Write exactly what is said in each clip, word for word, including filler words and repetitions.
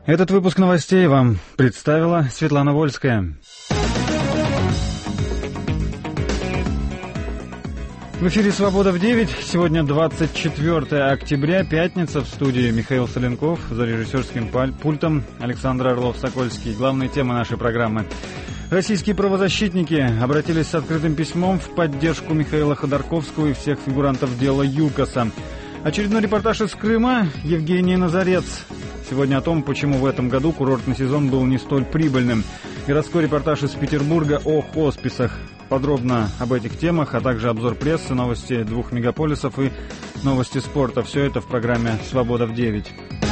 Этот выпуск новостей вам представила Светлана Вольская. В эфире «Свобода в девять». Сегодня двадцать четвёртое октября, пятница. В студии Михаил Соленков, за режиссерским пультом Александр Орлов-Сокольский. Главные темы нашей программы. Российские правозащитники обратились с открытым письмом в поддержку Михаила Ходорковского и всех фигурантов дела ЮКОСа. Очередной репортаж из Крыма. Евгений Назарец. Сегодня о том, почему в этом году курортный сезон был не столь прибыльным. Городской репортаж из Петербурга о хосписах. Подробно об этих темах, а также обзор прессы, новости двух мегаполисов и новости спорта. Все это в программе «Свобода в девять».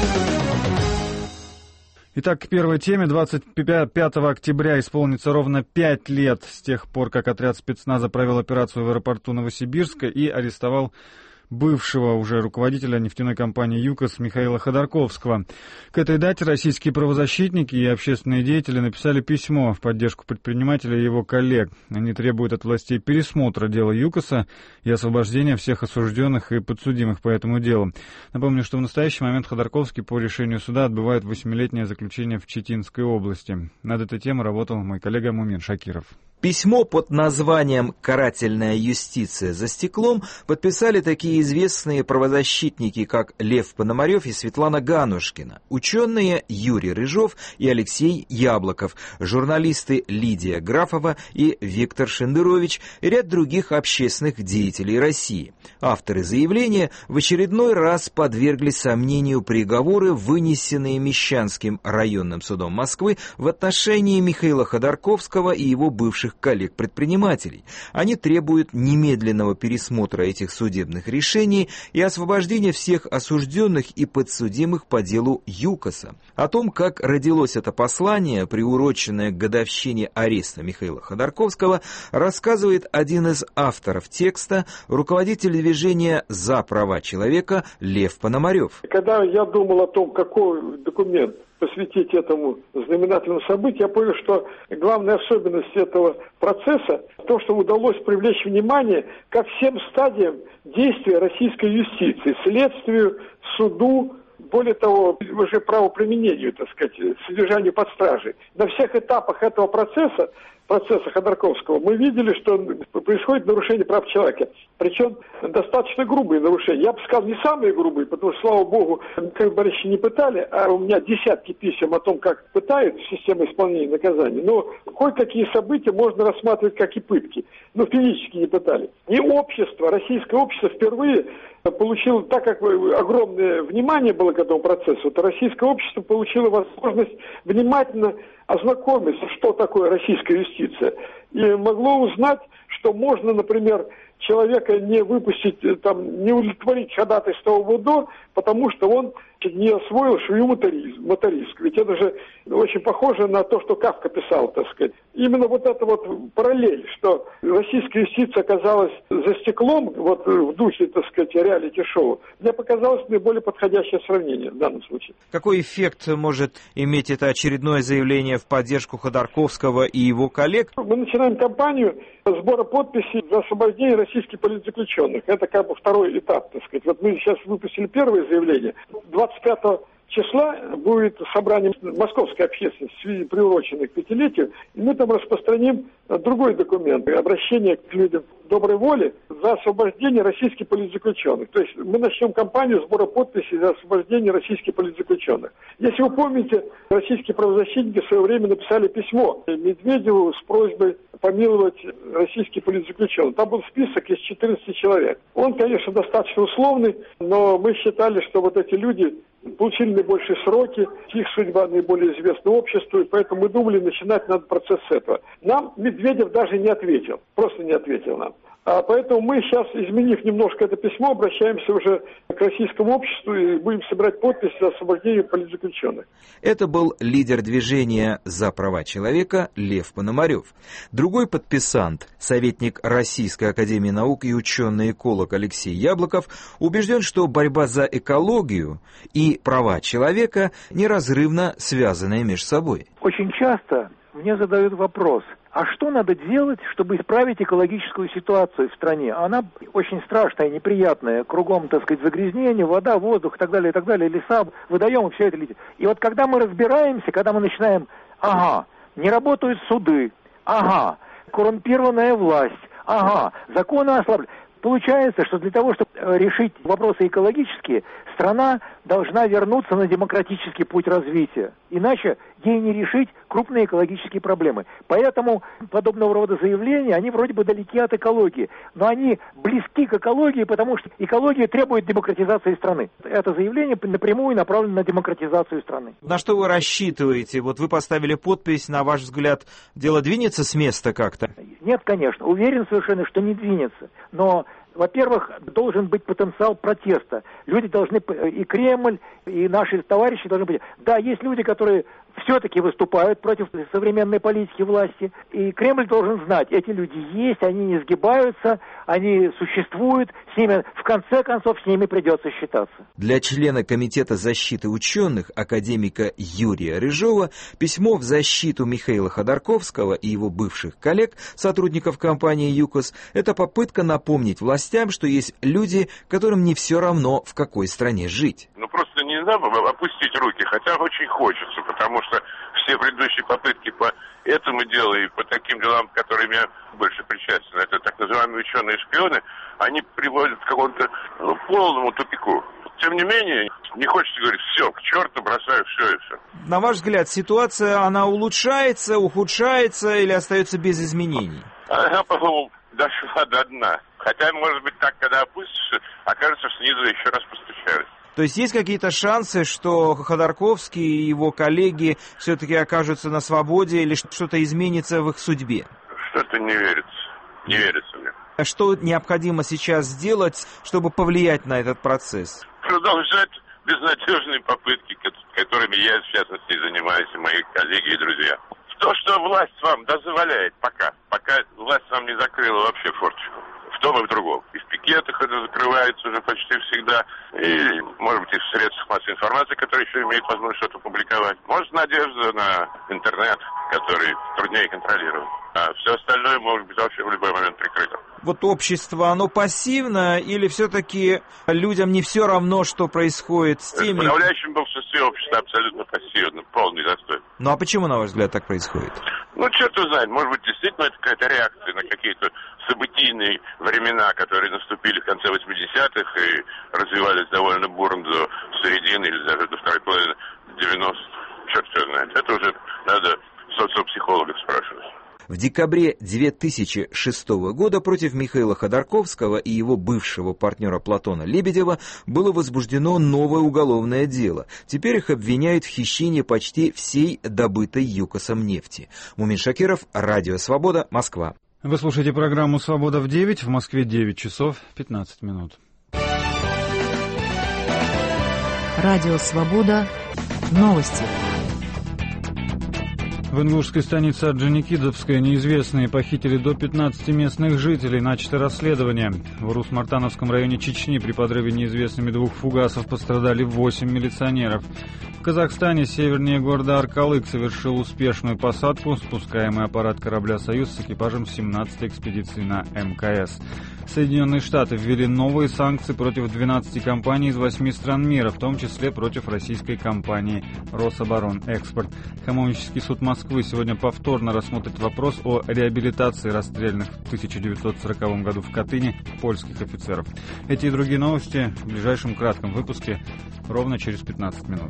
Итак, к первой теме. двадцать пятого октября исполнится ровно пять лет с тех пор, как отряд спецназа провел операцию в аэропорту Новосибирска и арестовал бывшего уже руководителя нефтяной компании ЮКОС Михаила Ходорковского. К этой дате российские правозащитники и общественные деятели написали письмо в поддержку предпринимателя и его коллег. Они требуют от властей пересмотра дела ЮКОСа и освобождения всех осужденных и подсудимых по этому делу. Напомню, что в настоящий момент Ходорковский по решению суда отбывает восьмилетнее заключение в Читинской области. Над этой темой работал мой коллега Мумин Шакиров. Письмо под названием «Карательная юстиция за стеклом» подписали такие известные правозащитники, как Лев Пономарев и Светлана Ганушкина, ученые Юрий Рыжов и Алексей Яблоков, журналисты Лидия Графова и Виктор Шендерович и ряд других общественных деятелей России. Авторы заявления в очередной раз подвергли сомнению приговоры, вынесенные Мещанским районным судом Москвы в отношении Михаила Ходорковского и его бывших коллег-предпринимателей. Они требуют немедленного пересмотра этих судебных решений и освобождения всех осужденных и подсудимых по делу ЮКОСа. О том, как родилось это послание, приуроченное к годовщине ареста Михаила Ходорковского, рассказывает один из авторов текста, руководитель движения «За права человека» Лев Пономарев. Когда я думал о том, какой документ посвятить этому знаменательному событию, я понял, что главная особенность этого процесса – то, что удалось привлечь внимание ко всем стадиям действия российской юстиции, следствию, суду, более того, уже правоприменению, так сказать, содержанию под стражей. На всех этапах этого процесса, процесса Ходорковского, мы видели, что происходит нарушение прав человека. Причем достаточно грубые нарушения. Я бы сказал, не самые грубые, потому что, слава богу, Михаила Борисовича не пытали, а у меня десятки писем о том, как пытают систему исполнения наказаний. Но кое-какие события можно рассматривать как и пытки. Но физически не пытали. И общество, российское общество впервые получило, так как огромное внимание было к этому процессу, то российское общество получило возможность внимательно ознакомиться, что такое российская юстиция. И могло узнать, что можно, например, человека не выпустить, там, не удовлетворить ходатайство в УДО, потому что он не освоил швею моториск. Ведь это же очень похоже на то, что Кафка писал, так сказать. Именно вот эта вот параллель, что российская юстиция оказалась за стеклом, вот в духе, так сказать, реалити-шоу, мне показалось наиболее подходящее сравнение в данном случае. Какой эффект может иметь это очередное заявление в поддержку Ходорковского и его коллег? Мы начинаем кампанию сбора подписей за освобождение российских политзаключенных. Это как бы второй этап, так сказать. Вот мы сейчас выпустили первое заявление. двадцать пятого числа будет собрание московской общественности в связи приуроченной к пятилетию, и мы там распространим другой документ, обращение к людям доброй воли за освобождение российских политзаключенных. То есть мы начнем кампанию сбора подписей за освобождение российских политзаключенных. Если вы помните, российские правозащитники в свое время написали письмо Медведеву с просьбой помиловать российских политзаключенных. Там был список из четырнадцати человек. Он, конечно, достаточно условный, но мы считали, что вот эти люди получили наибольшие сроки, их судьба наиболее известна обществу, и поэтому мы думали, начинать надо процесс с этого. Нам Медведев даже не ответил, просто не ответил нам. А поэтому мы сейчас, изменив немножко это письмо, обращаемся уже к российскому обществу и будем собирать подписи за освобождение политзаключенных. Это был лидер движения «За права человека» Лев Пономарев. Другой подписант, советник Российской академии наук и ученый-эколог Алексей Яблоков, убежден, что борьба за экологию и права человека неразрывно связаны между собой. Очень часто мне задают вопрос, а что надо делать, чтобы исправить экологическую ситуацию в стране? Она очень страшная, неприятная, кругом, так сказать, загрязнение, вода, воздух и так далее, и так далее, леса, водоемы, все это летит. И вот когда мы разбираемся, когда мы начинаем, ага, не работают суды, ага, коррумпированная власть, ага, законы ослаблены. Получается, что для того, чтобы решить вопросы экологические, страна должна вернуться на демократический путь развития. Иначе ей не решить крупные экологические проблемы. Поэтому подобного рода заявления, они вроде бы далеки от экологии, но они близки к экологии, потому что экология требует демократизации страны. Это заявление напрямую направлено на демократизацию страны. На что вы рассчитываете? Вот вы поставили подпись, на ваш взгляд, дело двинется с места как-то? Нет, конечно. Уверен совершенно, что не двинется. Но, во-первых, должен быть потенциал протеста. Люди должны, и Кремль, и наши товарищи должны быть. Да, есть люди, которые все-таки выступают против современной политики власти. И Кремль должен знать, эти люди есть, они не сгибаются, они существуют, с ними, в конце концов, с ними придется считаться. Для члена Комитета защиты ученых, академика Юрия Рыжова, письмо в защиту Михаила Ходорковского и его бывших коллег, сотрудников компании ЮКОС, это попытка напомнить властям, что есть люди, которым не все равно, в какой стране жить. Ну просто не надо опустить руки, хотя очень хочется, потому что все предыдущие попытки по этому делу и по таким делам, к которым я больше причастен, это так называемые ученые-шпионы, они приводят к какому-то ну, полному тупику. Тем не менее, не хочется говорить, все, к черту бросаю все и все. На ваш взгляд, ситуация, она улучшается, ухудшается или остается без изменений? Она, по-моему, дошла до дна. Хотя, может быть, так, когда опустишься, окажется, снизу еще раз постучали. То есть есть какие-то шансы, что Ходорковский и его коллеги все-таки окажутся на свободе или что-то изменится в их судьбе? Что-то не верится. Не верится мне. А что необходимо сейчас сделать, чтобы повлиять на этот процесс? Продолжать безнадежные попытки, которыми я, в частности, занимаюсь, и мои коллеги и друзья. То, что власть вам дозволяет пока, пока власть вам не закрыла вообще форточку. В том и в другом. И в пикетах это закрывается уже почти всегда. И, может быть, и в средствах массовой информации, которые еще имеют возможность что-то публиковать. Может, надежда на интернет, который труднее контролировать. А все остальное может быть вообще в любой момент прикрыто. Вот общество, оно пассивно или все-таки людям не все равно, что происходит с теми... В подавляющем большинстве общества абсолютно пассивно, полный застой. Ну а почему, на ваш взгляд, так происходит? Ну, черт его знает, может быть, действительно это какая-то реакция на какие-то событийные времена, которые наступили в конце восьмидесятых и развивались довольно бурно до середины или даже до второй половины девяностых. Черт его знает, это уже надо социопсихологов спрашивать. В декабре две тысячи шестого года против Михаила Ходорковского и его бывшего партнера Платона Лебедева было возбуждено новое уголовное дело. Теперь их обвиняют в хищении почти всей добытой ЮКОСом нефти. Мумин Шакиров, Радио Свобода, Москва. Вы слушаете программу «Свобода в девять», в Москве девять часов пятнадцать минут. Радио Свобода, новости. В ингушской станице Орджоникидзевская неизвестные похитили до пятнадцати местных жителей. Начато расследование. В Урус-Мартановском районе Чечни при подрыве неизвестными двух фугасов пострадали восемь милиционеров. В Казахстане севернее города Аркалык совершил успешную посадку спускаемый аппарат корабля «Союз» с экипажем семнадцатой экспедиции на эм ка эс. Соединенные Штаты ввели новые санкции против двенадцати компаний из восьми стран мира, в том числе против российской компании «Рособоронэкспорт». Хамовнический суд Москвы сегодня повторно рассмотрит вопрос о реабилитации расстрелянных в тысяча девятьсот сороковом году в Катыни польских офицеров. Эти и другие новости в ближайшем кратком выпуске ровно через пятнадцать минут.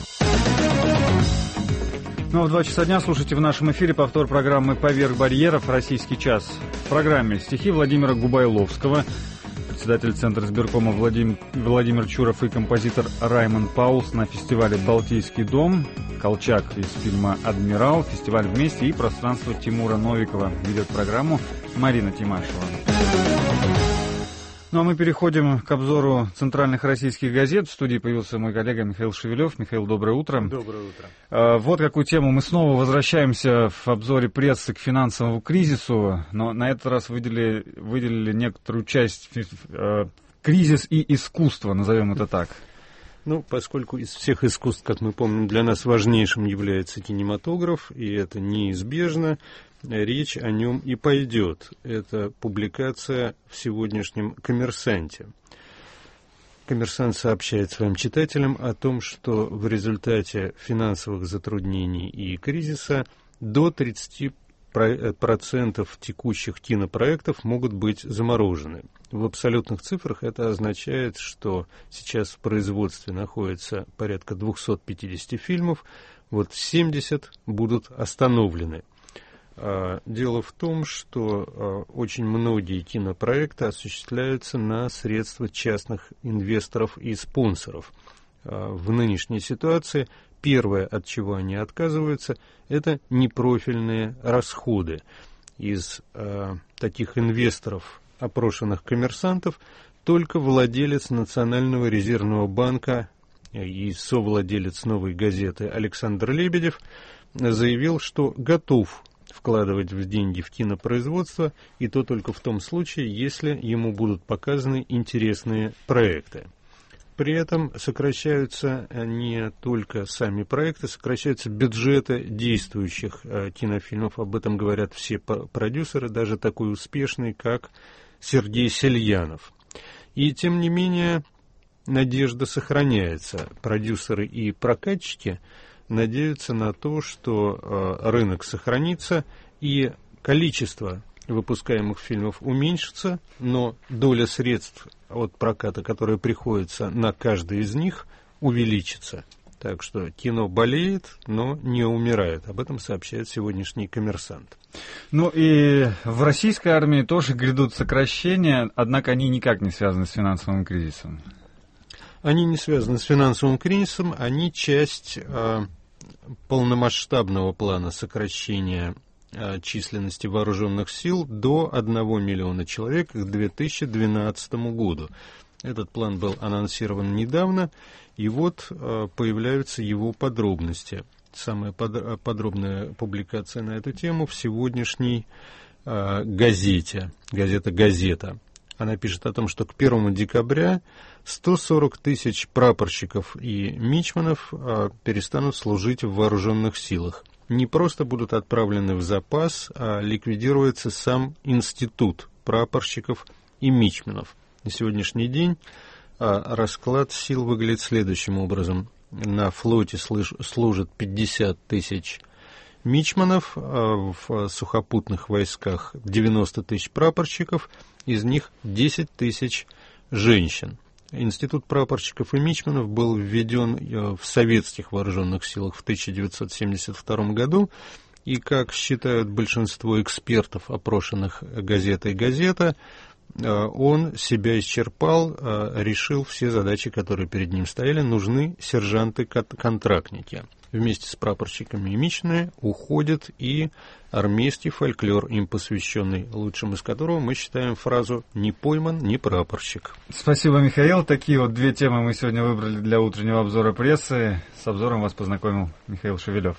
Ну а в два часа дня слушайте в нашем эфире повтор программы «Поверх барьеров. Российский час». В программе стихи Владимира Губайловского, председатель Центра избиркома Владимир, Владимир Чуров и композитор Раймонд Паулс на фестивале «Балтийский дом», Колчак из фильма «Адмирал», фестиваль «Вместе» и «Пространство» Тимура Новикова. Ведет программу Марина Тимашева. Ну а мы переходим к обзору центральных российских газет. В студии появился мой коллега Михаил Шевелев. Михаил, доброе утро. Доброе утро. Вот какую тему. Мы снова возвращаемся в обзоре прессы к финансовому кризису, но на этот раз выделили, выделили некоторую часть э, кризис и искусство, назовем это так. Ну, поскольку из всех искусств, как мы помним, для нас важнейшим является кинематограф, и это неизбежно, речь о нем и пойдет. Это публикация в сегодняшнем «Коммерсанте». «Коммерсант» сообщает своим читателям о том, что в результате финансовых затруднений и кризиса до тридцати процентов текущих кинопроектов могут быть заморожены. В абсолютных цифрах это означает, что сейчас в производстве находится порядка двести пятьдесят фильмов, вот семьдесят будут остановлены. Дело в том, что очень многие кинопроекты осуществляются на средства частных инвесторов и спонсоров. В нынешней ситуации первое, от чего они отказываются, это непрофильные расходы. Из э, таких инвесторов, опрошенных коммерсантов, только владелец Национального резервного банка и совладелец «Новой газеты» Александр Лебедев заявил, что готов вкладывать в деньги в кинопроизводство, и то только в том случае, если ему будут показаны интересные проекты. При этом сокращаются не только сами проекты, сокращаются бюджеты действующих э, кинофильмов. Об этом говорят все продюсеры, даже такой успешный, как Сергей Сельянов. И тем не менее надежда сохраняется. Продюсеры и прокатчики надеются на то, что э, рынок сохранится и количество выпускаемых фильмов уменьшится, но доля средств от проката, которые приходится на каждый из них, увеличится. Так что кино болеет, но не умирает. Об этом сообщает сегодняшний «Коммерсант». Ну и в российской армии тоже грядут сокращения, однако они никак не связаны с финансовым кризисом. Они не связаны с финансовым кризисом, они часть э, полномасштабного плана сокращения численности вооруженных сил до одного миллиона человек к две тысячи двенадцатому году. Этот план был анонсирован недавно, и вот появляются его подробности. Самая под, подробная публикация на эту тему в сегодняшней э, газете, газета «Газета». Она пишет о том, что к первому декабря сто сорок тысяч прапорщиков и мичманов э, перестанут служить в вооруженных силах. Не просто будут отправлены в запас, а ликвидируется сам институт прапорщиков и мичманов. На сегодняшний день а, расклад сил выглядит следующим образом. На флоте слыш, служат пятьдесят тысяч мичманов, а в сухопутных войсках девяносто тысяч прапорщиков, из них десять тысяч женщин. Институт прапорщиков и мичманов был введен в советских вооруженных силах в тысяча девятьсот семьдесят втором году, и, как считают большинство экспертов, опрошенных газетой «Газета», он себя исчерпал, решил все задачи, которые перед ним стояли. Нужны сержанты-контрактники. Вместе с прапорщиками и мичманами уходит и армейский фольклор, им посвященный, лучшим из которого мы считаем фразу «не пойман, не прапорщик». Спасибо, Михаил. Такие вот две темы мы сегодня выбрали для утреннего обзора прессы. С обзором вас познакомил Михаил Шевелев.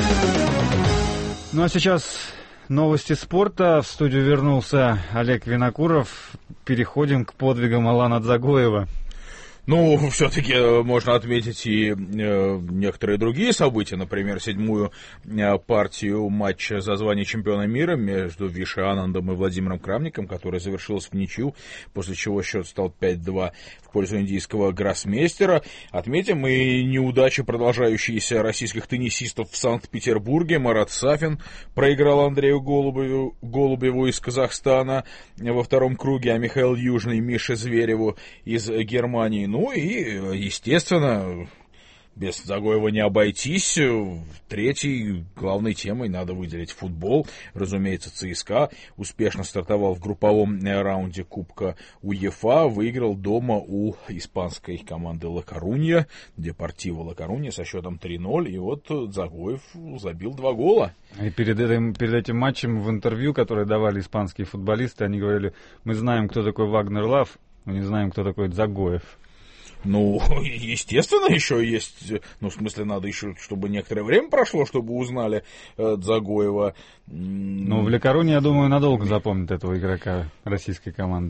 Ну а сейчас новости спорта. В студию вернулся Олег Винокуров. Переходим к подвигам Алана Дзагоева. Ну, все-таки можно отметить и э, некоторые другие события, например, седьмую э, партию матча за звание чемпиона мира между Виши Анандом и Владимиром Крамником, который завершился в ничью, после чего счет стал пять-два в пользу индийского гроссмейстера. Отметим и неудачи, продолжающиеся российских теннисистов в Санкт-Петербурге. Марат Сафин проиграл Андрею Голубеву, Голубеву из Казахстана во втором круге, а Михаил Южный Мише Звереву из Германии. Ну и, естественно, без Дзагоева не обойтись. Третьей главной темой надо выделить футбол. Разумеется, ЦСКА успешно стартовал в групповом раунде Кубка УЕФА. Выиграл дома у испанской команды Ла Корунья, Депортиво Ла Корунья, со счетом три-ноль. И вот Дзагоев забил два гола. И перед этим, перед этим матчем в интервью, которое давали испанские футболисты, они говорили: мы знаем, кто такой Вагнер Лав, но не знаем, кто такой Дзагоев. Ну, естественно, еще есть, ну, в смысле, надо еще, чтобы некоторое время прошло, чтобы узнали э, Дзагоева. Ну, в Ла Корунье, я думаю, надолго запомнят этого игрока российской команды.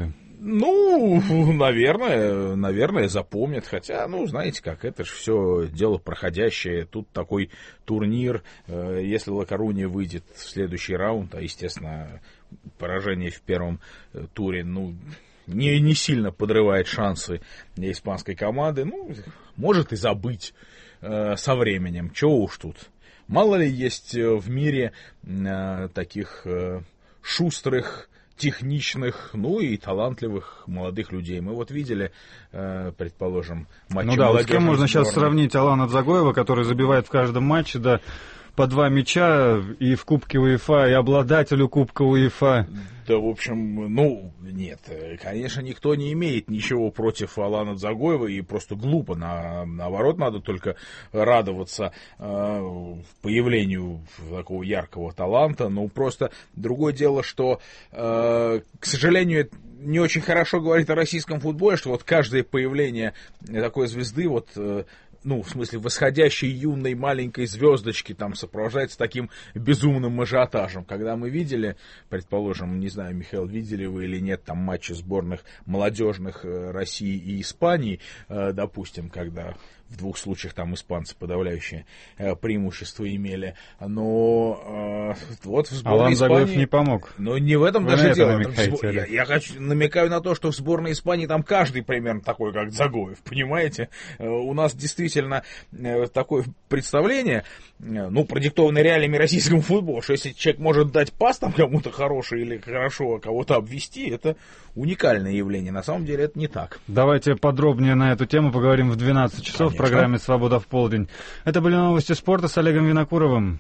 Ну, наверное, наверное, запомнят. Хотя, ну, знаете как, это же все дело проходящее. Тут такой турнир. Если Ла Коруня выйдет в следующий раунд, а, естественно, поражение в первом туре, ну, не, не сильно подрывает шансы для испанской команды. Ну, может и забыть э, со временем. Чего уж тут. Мало ли есть в мире э, таких э, шустрых, техничных, ну и талантливых молодых людей. Мы вот видели, э, предположим, матч. Ну да, вот с кем можно сейчас сравнить Алана Дзагоева, который забивает в каждом матче, да, по два мяча и в Кубке УЕФА, и обладателю Кубка УЕФА. Да, в общем, ну, нет, конечно, никто не имеет ничего против Алана Дзагоева, и просто глупо, на, наоборот, надо только радоваться э, появлению такого яркого таланта, ну, просто другое дело, что, э, к сожалению, не очень хорошо говорит о российском футболе, что вот каждое появление такой звезды, вот, э, ну, в смысле, восходящей юной маленькой звездочки там сопровождается таким безумным ажиотажем. Когда мы видели, предположим, не знаю, Михаил, видели вы или нет, там матчи сборных молодежных России и Испании, допустим, когда в двух случаях там испанцы подавляющее преимущество имели. Но э, вот в сборной Алан Испании... Дзагоев не помог. Но не в этом Вы даже дело. Сбор... Я, я хочу, намекаю на то, что в сборной Испании там каждый примерно такой, как Дзагоев, понимаете? У нас действительно такое представление, ну, продиктованное реалиями российского футбола, что если человек может дать пас там кому-то хороший или хорошо кого-то обвести, это уникальное явление. На самом деле это не так. Давайте подробнее на эту тему поговорим в двенадцать часов. Конечно. В программе «Свобода в полдень». Это были новости спорта с Олегом Винокуровым.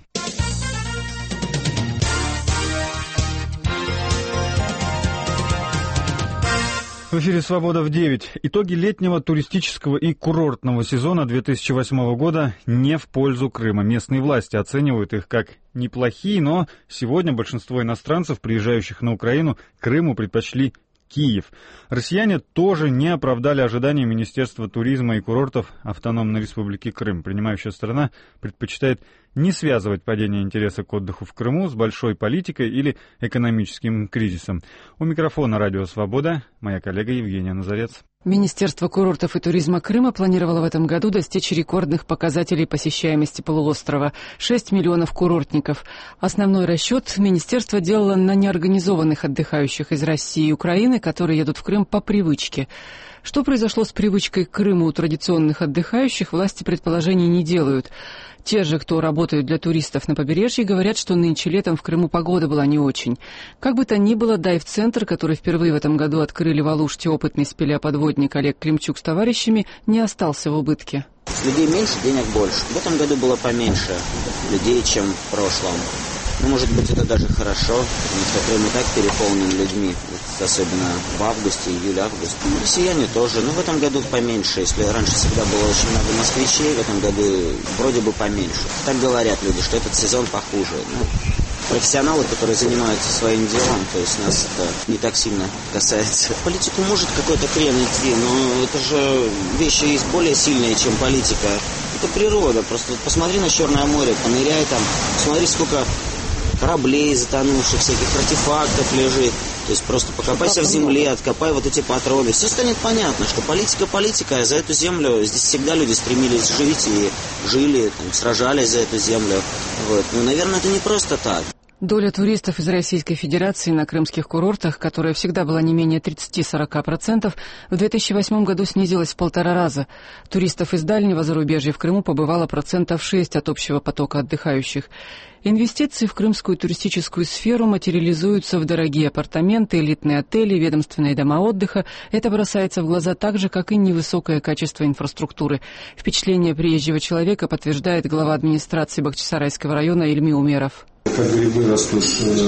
В эфире «Свобода в девять». Итоги летнего туристического и курортного сезона две тысячи восьмого года не в пользу Крыма. Местные власти оценивают их как неплохие, но сегодня большинство иностранцев, приезжающих на Украину, Крыму предпочли Киев. Россияне тоже не оправдали ожидания Министерства туризма и курортов Автономной Республики Крым. Принимающая сторона предпочитает не связывать падение интереса к отдыху в Крыму с большой политикой или экономическим кризисом. У микрофона «Радио Свобода» моя коллега Евгения Назарец. Министерство курортов и туризма Крыма планировало в этом году достичь рекордных показателей посещаемости полуострова – шесть миллионов курортников. Основной расчет министерство делало на неорганизованных отдыхающих из России и Украины, которые едут в Крым по привычке. Что произошло с привычкой к Крыму у традиционных отдыхающих, власти предположений не делают. Те же, кто работают для туристов на побережье, говорят, что нынче летом в Крыму погода была не очень. Как бы то ни было, дайв-центр, который впервые в этом году открыли в Алуште опытный спелеоподводник Олег Климчук с товарищами, не остался в убытке. Людей меньше, денег больше. В этом году было поменьше людей, чем в прошлом. Ну, может быть, это даже хорошо, потому что Крым и так переполнен людьми, особенно в августе, июле-август. Ну, россияне тоже, но в этом году поменьше. Если раньше всегда было очень много москвичей, в этом году вроде бы поменьше. Так говорят люди, что этот сезон похуже. Ну, профессионалы, которые занимаются своим делом, то есть нас это не так сильно касается. В политику может какой-то крен идти, но это же вещи есть более сильные, чем политика. Это природа, просто посмотри на Черное море, поныряй там, посмотри, сколько кораблей затонувших, всяких артефактов лежит. То есть просто покопайся в земле, откопай вот эти патроны. Все станет понятно, что политика политика, а за эту землю здесь всегда люди стремились жить и жили, там, сражались за эту землю. Вот. Ну, наверное, это не просто так. Доля туристов из Российской Федерации на крымских курортах, которая всегда была не менее тридцать-сорок процентов, в две тысячи восьмом году снизилась в полтора раза. Туристов из дальнего зарубежья в Крыму побывало процентов шесть от общего потока отдыхающих. Инвестиции в крымскую туристическую сферу материализуются в дорогие апартаменты, элитные отели, ведомственные дома отдыха. Это бросается в глаза так же, как и невысокое качество инфраструктуры. Впечатление приезжего человека подтверждает глава администрации Бахчисарайского района Ильми Умеров. Как грибы растут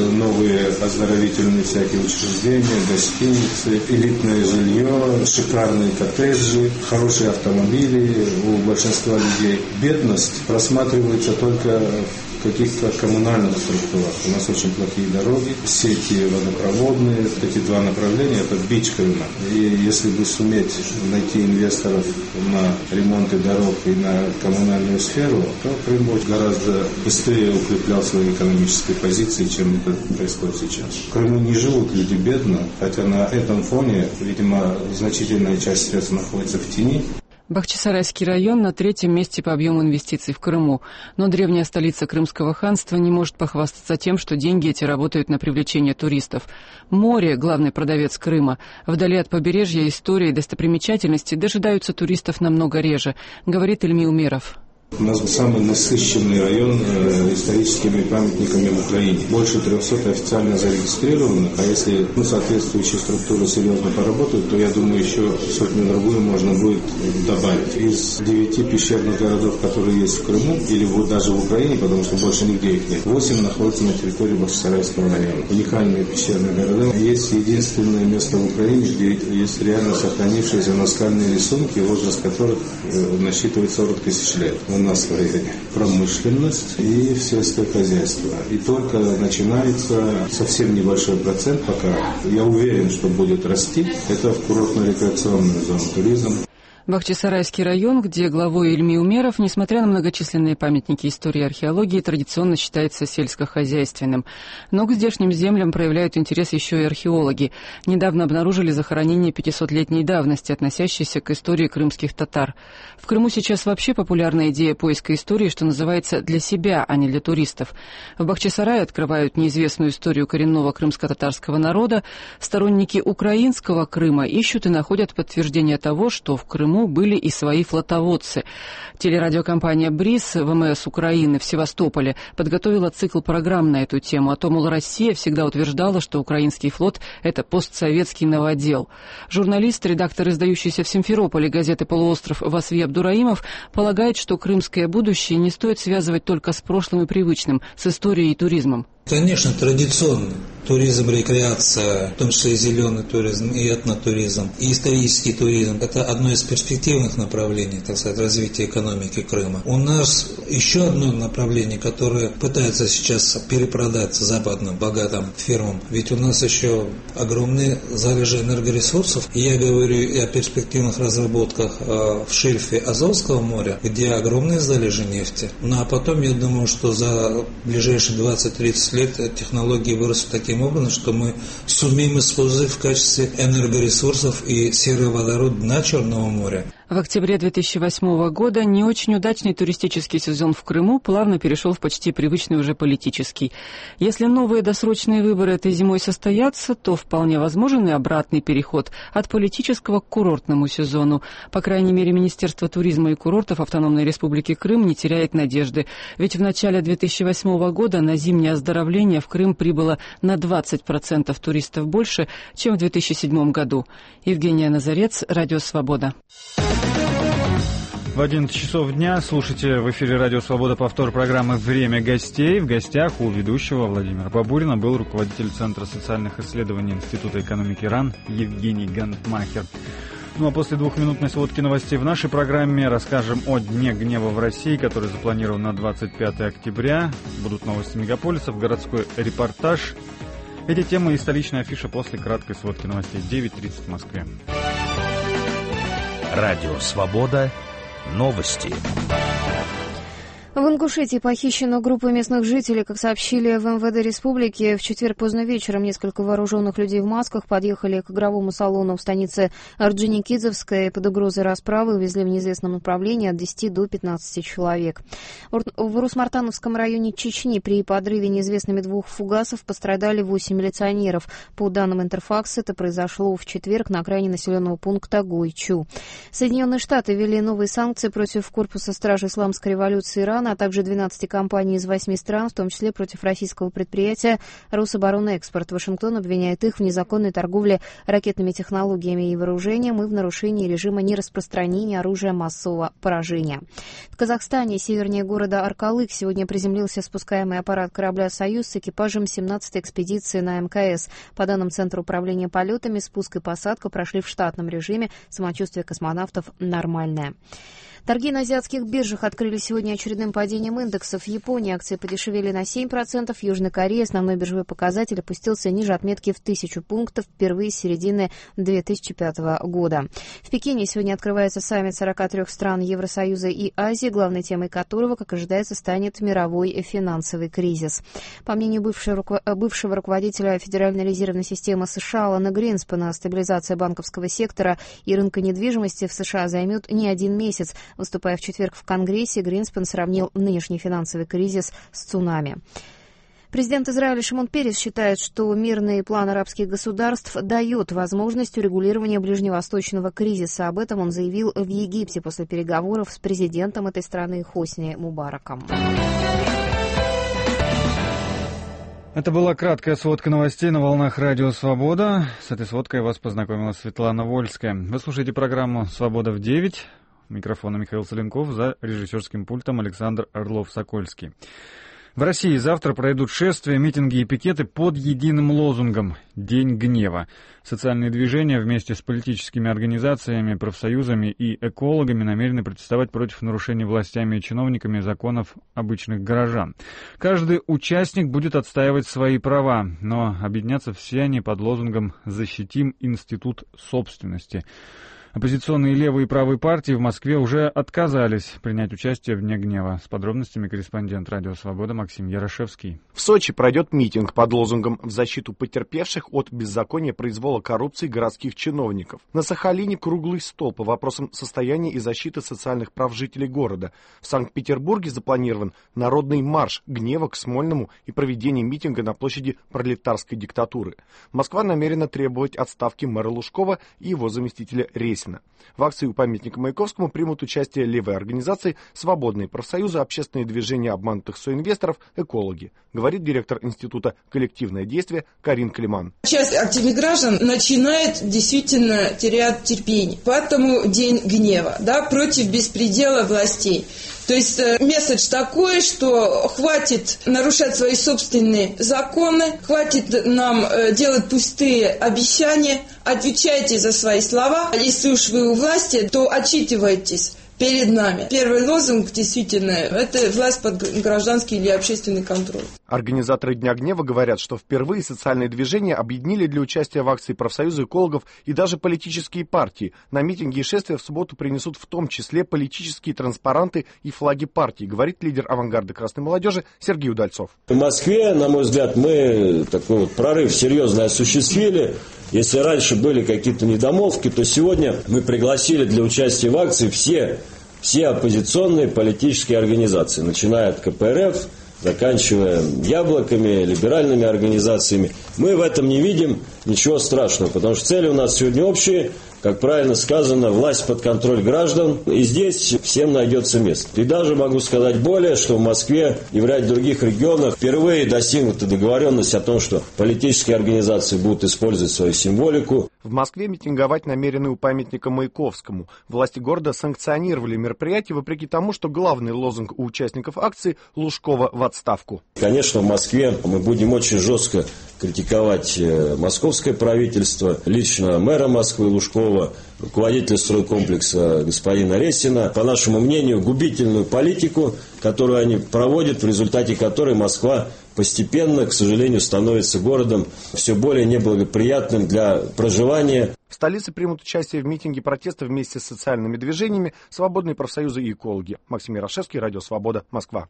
новые оздоровительные всякие учреждения, гостиницы, элитное жилье, шикарные коттеджи, хорошие автомобили у большинства людей. Бедность просматривается только в каких-то коммунальных структурах. У нас очень плохие дороги, сети водопроводные. Эти два направления – это бич Крыма. И если бы суметь найти инвесторов на ремонты дорог и на коммунальную сферу, то Крым будет гораздо быстрее укреплял свои экономические позиции, чем это происходит сейчас. В Крыму не живут люди бедно, хотя на этом фоне, видимо, значительная часть средств находится в тени. Бахчисарайский район на третьем месте по объему инвестиций в Крыму. Но древняя столица Крымского ханства не может похвастаться тем, что деньги эти работают на привлечение туристов. Море – главный продавец Крыма. Вдали от побережья истории и достопримечательности дожидаются туристов намного реже, говорит Ильми Умеров. У нас самый насыщенный район э, историческими памятниками в Украине. Больше трехсот официально зарегистрированных, а если ну, соответствующие структуры серьезно поработают, то, я думаю, еще сотню-другую можно будет добавить. Из девяти пещерных городов, которые есть в Крыму, или вот даже в Украине, потому что больше нигде их нет, восемь находятся на территории Бахчисарайского района. Уникальные пещерные города. Есть единственное место в Украине, где есть реально сохранившиеся наскальные рисунки, возраст которых э, насчитывает сорок тысяч лет. У нас в районе промышленность и сельское хозяйство. И только начинается совсем небольшой процент пока. Я уверен, что будет расти. Это в курортно-рекреационную зону, туризм. Бахчисарайский район, где главой Ильми Умеров, несмотря на многочисленные памятники истории и археологии, традиционно считается сельскохозяйственным. Но к здешним землям проявляют интерес еще и археологи. Недавно обнаружили захоронение пятисотлетней давности, относящееся к истории крымских татар. В Крыму сейчас вообще популярна идея поиска истории, что называется, для себя, а не для туристов. В Бахчисарае открывают неизвестную историю коренного крымско-татарского народа. Сторонники украинского Крыма ищут и находят подтверждение того, что в Крыму были и свои флотоводцы. Телерадиокомпания «Бриз» ВМС Украины в Севастополе подготовила цикл программ на эту тему. А то, мол, Россия всегда утверждала, что украинский флот – это постсоветский новодел. Журналист, редактор издающейся в Симферополе газеты «Полуостров» Васви Абдураимов полагает, что крымское будущее не стоит связывать только с прошлым и привычным, с историей и туризмом. Конечно, традиционно. Туризм, рекреация, в том числе и зеленый туризм, и этнотуризм, и исторический туризм – это одно из перспективных направлений, так сказать, развития экономики Крыма. У нас еще одно направление, которое пытается сейчас перепродать западным богатым фирмам. Ведь у нас еще огромные залежи энергоресурсов. И я говорю и о перспективных разработках в шельфе Азовского моря, где огромные залежи нефти. Ну а потом, я думаю, что за ближайшие двадцать-тридцать лет технологии вырастут таким образом, что мы сумеем использовать в качестве энергоресурсов и серый водород дна Черного моря. В октябре две тысячи восьмого года не очень удачный туристический сезон в Крыму плавно перешел в почти привычный уже политический. Если новые досрочные выборы этой зимой состоятся, то вполне возможен и обратный переход от политического к курортному сезону. По крайней мере, Министерство туризма и курортов Автономной Республики Крым не теряет надежды. Ведь в начале две тысячи восьмого года на зимнее оздоровление в Крым прибыло на двадцать процентов туристов больше, чем в две тысячи седьмом году. Евгения Назарец, Радио Свобода. В одиннадцать часов дня слушайте в эфире «Радио Свобода» повтор программы «Время гостей». В гостях у ведущего Владимира Бабурина был руководитель Центра социальных исследований Института экономики РАН Евгений Гантмахер. Ну а после двухминутной сводки новостей в нашей программе расскажем о Дне гнева в России, который запланирован на двадцать пятое октября. Будут новости мегаполисов, городской репортаж. Эти темы и столичная афиша после краткой сводки новостей. девять тридцать в Москве. Радио «Свобода». Новости. В Ингушетии похищена группа местных жителей. Как сообщили в эм вэ дэ республики, в четверг поздно вечером несколько вооруженных людей в масках подъехали к игровому салону в станице Орджоникидзевская и под угрозой расправы увезли в неизвестном направлении от десяти до пятнадцати человек. В Урус-Мартановском районе Чечни при подрыве неизвестными двух фугасов пострадали восемь милиционеров. По данным Интерфакс, это произошло в четверг на окраине населенного пункта Гойчу. Соединенные Штаты ввели новые санкции против корпуса стражи исламской революции Ирана, а также двенадцати компаний из восьми стран, в том числе против российского предприятия «Рособоронэкспорт». Вашингтон обвиняет их в незаконной торговле ракетными технологиями и вооружением и в нарушении режима нераспространения оружия массового поражения. В Казахстане, севернее города Аркалык, сегодня приземлился спускаемый аппарат корабля «Союз» с экипажем семнадцатой экспедиции на эм ка эс. По данным Центра управления полетами, спуск и посадка прошли в штатном режиме. Самочувствие космонавтов нормальное. Торги на азиатских биржах открыли сегодня очередным падением индексов. В Японии акции подешевели на семь процентов, в Южной Корее основной биржевой показатель опустился ниже отметки в тысячу пунктов впервые с середины две тысячи пятого года. В Пекине сегодня открывается саммит сорока трёх стран Евросоюза и Азии, главной темой которого, как ожидается, станет мировой финансовый кризис. По мнению бывшего, бывшего руководителя Федеральной резервной системы США Алана Гринспена, стабилизация банковского сектора и рынка недвижимости в США займет не один месяц. Выступая в четверг в Конгрессе, Гринспен сравнил нынешний финансовый кризис с цунами. Президент Израиля Шимон Перес считает, что мирный план арабских государств дает возможность урегулирования ближневосточного кризиса. Об этом он заявил в Египте после переговоров с президентом этой страны Хосни Мубараком. Это была краткая сводка новостей на волнах Радио Свобода. С этой сводкой вас познакомила Светлана Вольская. Вы слушаете программу «Свобода в девять». У микрофона Михаил Соленков, за режиссерским пультом Александр Орлов-Сокольский. В России завтра пройдут шествия, митинги и пикеты под единым лозунгом «День гнева». Социальные движения вместе с политическими организациями, профсоюзами и экологами намерены протестовать против нарушений властями и чиновниками законов обычных горожан. Каждый участник будет отстаивать свои права, но объединятся все они под лозунгом «Защитим институт собственности». Оппозиционные левые и правые партии в Москве уже отказались принять участие в Дне гнева. С подробностями корреспондент Радио Свобода Максим Ярошевский. В Сочи пройдет митинг под лозунгом «В защиту потерпевших от беззакония, произвола, коррупции городских чиновников». На Сахалине круглый стол по вопросам состояния и защиты социальных прав жителей города. В Санкт-Петербурге запланирован народный марш гнева к Смольному и проведение митинга на площади пролетарской диктатуры. Москва намерена требовать отставки мэра Лужкова и его заместителя Ресина. В акции у памятника Маяковскому примут участие левые организации, свободные профсоюзы, общественные движения обманутых соинвесторов, экологи, говорит директор Института «Коллективное действие» Карин Климан. Часть активных граждан начинает действительно терять терпение. Поэтому день гнева, да, против беспредела властей. То есть э, месседж такой, что хватит нарушать свои собственные законы, хватит нам э, делать пустые обещания, отвечайте за свои слова. Если уж вы у власти, то отчитывайтесь перед нами. Первый лозунг действительно – это власть под гражданский или общественный контроль. Организаторы Дня гнева говорят, что впервые социальные движения объединили для участия в акции профсоюзы экологов и даже политические партии. На митинги и шествия в субботу принесут в том числе политические транспаранты и флаги партий, говорит лидер авангарда красной молодежи Сергей Удальцов. В Москве, на мой взгляд, мы такой вот прорыв серьезно осуществили. Если раньше были какие-то недомолвки, то сегодня мы пригласили для участия в акции все, все оппозиционные политические организации, начиная от ка пэ эр эф, заканчивая яблоками, либеральными организациями. Мы в этом не видим ничего страшного, потому что цели у нас сегодня общие. Как правильно сказано, власть под контроль граждан, и здесь всем найдется место. И даже могу сказать более, что в Москве и в ряде других регионах впервые достигнута договоренность о том, что политические организации будут использовать свою символику. В Москве митинговать намерены у памятника Маяковскому. Власти города санкционировали мероприятие, вопреки тому, что главный лозунг у участников акции – Лужкова в отставку. Конечно, в Москве мы будем очень жестко критиковать московское правительство, лично мэра Москвы Лужкова, руководителя стройкомплекса господина Ресина. По нашему мнению, губительную политику, которую они проводят, в результате которой Москва постепенно, к сожалению, становится городом все более неблагоприятным для проживания. В столице примут участие в митинге протеста вместе с социальными движениями свободные профсоюзы и экологи. Максим Ярошевский, Радио Свобода, Москва.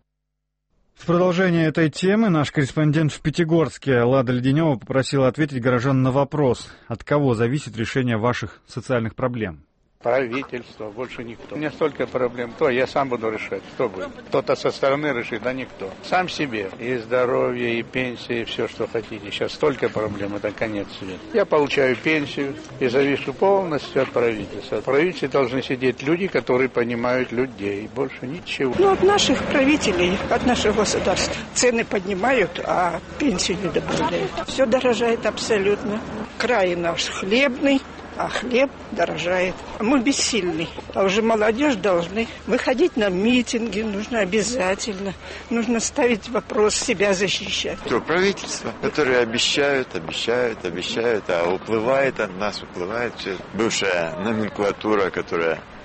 В продолжение этой темы наш корреспондент в Пятигорске Лада Леденева попросила ответить горожан на вопрос, от кого зависит решение ваших социальных проблем. Правительство, больше никто. У меня столько проблем, то я сам буду решать, кто будет. Кто-то со стороны решит, а никто. Сам себе. И здоровье, и пенсия, и все, что хотите. Сейчас столько проблем, это конец света. Я получаю пенсию и завишу полностью от правительства. В правительстве должны сидеть люди, которые понимают людей. Больше ничего. Ну, от наших правителей, от нашего государства. Цены поднимают, а пенсию не добавляют. Все дорожает абсолютно. Край наш хлебный. А хлеб дорожает. Мы бессильны. А уже молодежь должны выходить на митинги. Нужно обязательно. Нужно ставить вопрос, себя защищать. То правительство, которые обещают, обещают, обещают, а уплывает от нас, уплывает все. Бывшая номенклатура, которая